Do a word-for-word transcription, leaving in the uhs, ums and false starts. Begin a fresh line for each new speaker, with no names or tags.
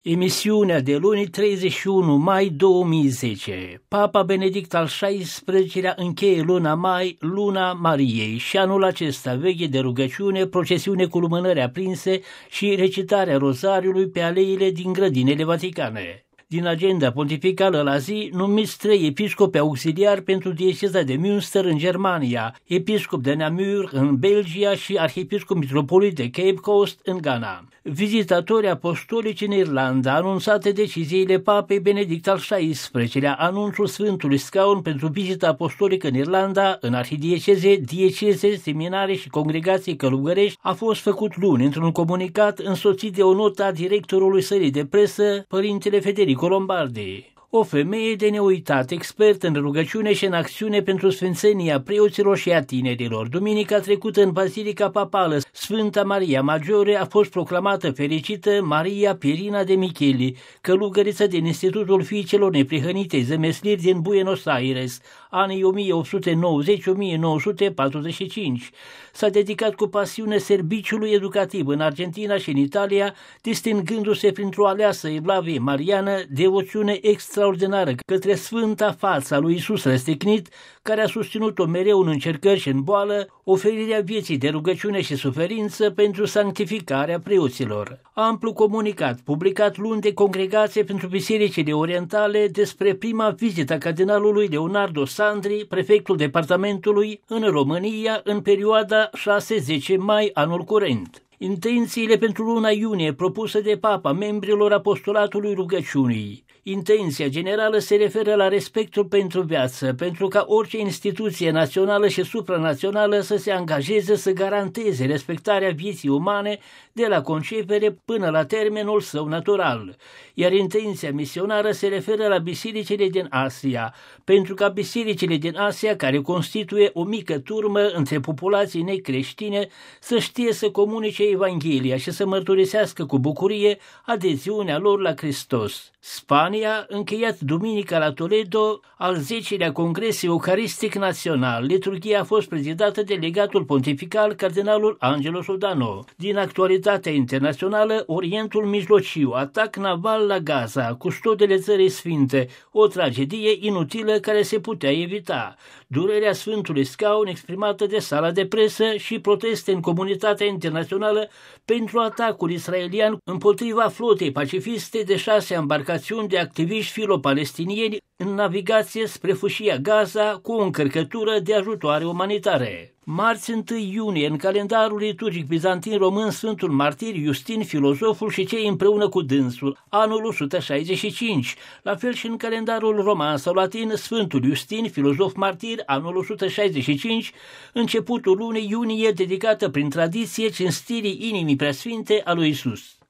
Emisiunea de luni treizeci și unu mai două mii zece. Papa Benedict al șaisprezecelea încheie luna mai, luna Mariei, și anul acesta veche de rugăciune, procesiune cu lumânări aprinse și recitarea rozariului pe aleile din grădinile vaticane. Din agenda pontificală la zi, numiți trei episcopi auxiliari pentru dieceza de Münster în Germania, episcop de Namur în Belgia și arhiepiscop mitropolit de Cape Coast în Ghana. Vizitatori apostolici în Irlanda, anunțate deciziile Papei Benedict al șaisprezecelea, anunțul Sfântului Scaun pentru vizita apostolică în Irlanda, în arhidieceze, dieceze, seminare și congregații călugărești, a fost făcut luni într-un comunicat însoțit de o notă a directorului sălii de presă, părintele Federico Lombardi. O femeie de neuitat, expert în rugăciune și în acțiune pentru sfințenia preoților și a tinerilor. Duminica trecută în Bazilica Papală, Sfânta Maria Maggiore a fost proclamată fericită Maria Pirina de Micheli, călugăriță din Institutul Fiicelor Neprihănitei Zămesliri din Buenos Aires, anii o mie opt sute nouăzeci - o mie nouă sute patruzeci și cinci. S-a dedicat cu pasiune serviciului educativ în Argentina și în Italia, distingându-se printr-o aleasă evlavie mariană, devoțiune extraordinară către sfânta fața lui Iisus răstignit, care a susținut-o mereu în încercări și în boală, oferirea vieții de rugăciune și suferință pentru sanctificarea preoților. Amplu comunicat, publicat luni de Congregație pentru Bisericile Orientale despre prima vizită a cardinalului Leonardo Sandri, prefectul departamentului, în România, în perioada șase - zece mai anul curent. Intențiile pentru luna iunie propuse de Papa membrilor Apostolatului Rugăciunii. Intenția generală se referă la respectul pentru viață, pentru ca orice instituție națională și supranațională să se angajeze să garanteze respectarea vieții umane de la concepere până la termenul său natural. Iar intenția misionară se referă la bisericile din Asia, pentru ca bisericile din Asia, care constituie o mică turmă între populații necreștine, să știe să comunice Evanghelia și să mărturisească cu bucurie adeziunea lor la Hristos. Spania, încheiat duminica la Toledo al zecelea Congres Eucaristic Național. Liturghia a fost prezidată de legatul pontifical cardinalul Angelo Sodano. Din actualitatea internațională, Orientul Mijlociu, atac naval la Gaza, custodele Țării Sfinte, o tragedie inutilă care se putea evita. Durerea Sfântului Scaun exprimată de sala de presă și proteste în comunitatea internațională pentru atacul israelian împotriva flotei pacifiste de șase embarcațiuni de activiști filo-palestinieni în navigație spre fâșia Gaza cu o încărcătură de ajutoare umanitare. Marți întâi iunie, în calendarul liturgic bizantin român, Sfântul Martir Iustin, filozoful și cei împreună cu dânsul, anul o sută șaizeci și cinci. La fel și în calendarul roman sau latin, Sfântul Iustin, filozof martir, anul o sută șaizeci și cinci, începutul lunii iunie dedicată prin tradiție cinstirii inimii preasfinte a lui Iisus.